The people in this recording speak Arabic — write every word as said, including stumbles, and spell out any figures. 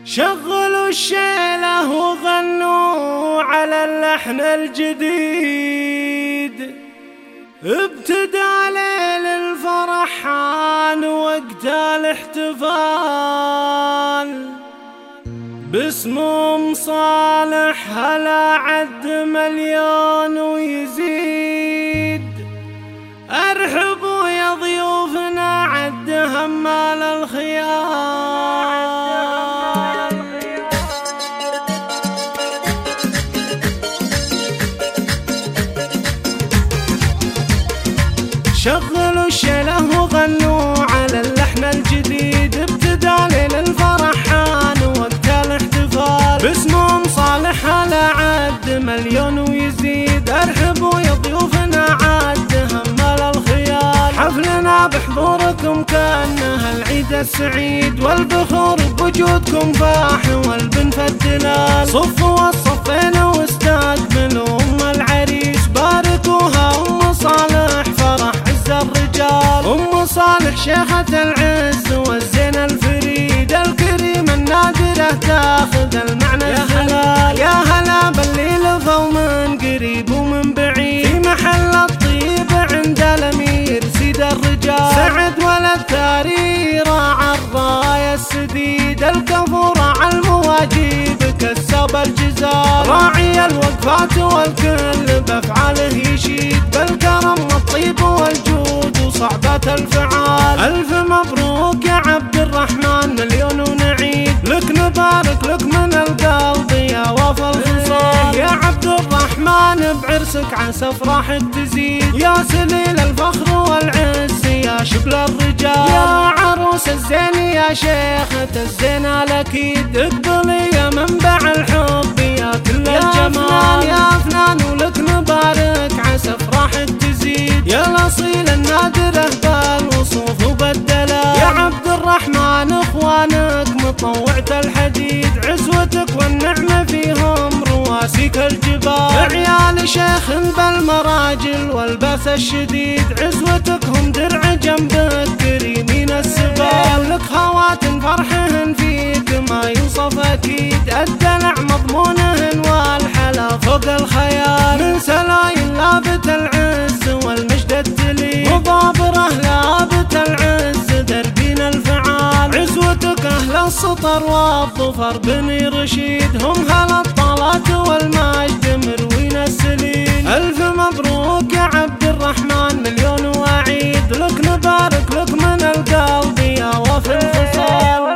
شغلوا الشيله وغنوا على اللحن الجديد، ابتدى ليل الفرحان وقت الاحتفال، باسم ام صالح هلا عد مليون ويزيد. ارحبوا يا ضيوفنا عد همال الخيال. شغلوا الشيله وغنوا على اللحن الجديد، ابتدى ليل الفرحان وقت الاحتفال، باسم ام صالح هلا عد مليون ويزيد. ارحبوا يا ضيوفنا عد همال الخيال، حفلنا بحضوركم كانها العيد السعيد، والفخور بوجودكم فاح والبنت الدلال. صفوا الصفين واستقبلوا ام العريس، باركوها ام صالح فرح عز الرجال. ام صالح شيخة العز والزين الفريد، الكريم النادرة تاخذ المعنى الحلال. يا هلا باللي لظوا من قريب ومن بعيد، في محل الطيب عند الامير سيد الرجال. سعد ولد تاري راعى الراية السديد، الكفو راعى المواجيب كسب الجزار، راعي الوقفات والكل بافعاله يشيد، بالكرم والطيب والجود وصعبة الفعال. الف مبروك يا عبد الرحمن مليون ونعيد، لك نبارك لك من القلب يا وفا الخصال. يا عبد الرحمن بعرسك عسى افراحك تزيد، يا سليل الفخر والعز يا شبل الرجال. يا عروس الزين يا شيخة الزين الاكيد، اقبلي يا منبع الحب يا كل الجمال. يا فنان ولك نبارك عسى افراحك تزيد، يا الاصيل النادره بالوصوف وبالدلال. يا عبد الرحمن اخوانك مطوعة الحديد، عزوتك والنعمه فيهم رواسيك الجبال. عيال شيخ بالمراجل والباس الشديد، عزوتك هم درع جنبك كريمين السبال. لك خواتم فرحهن فيك ما يوصف اكيد، الدلع مضمونهن والحلا فوق الخيال. من سلايل لابت العز والمجد التلي، مضابره لابت العز دربين الفعال. عزوتك اهل السطر والظفر بني رشيد، هم هل الطلات والمجد مروين السليل. الف مبروك يا عبد الرحمن مليون وعيد، لك نبارك لك من القلب يا وفي الخصال.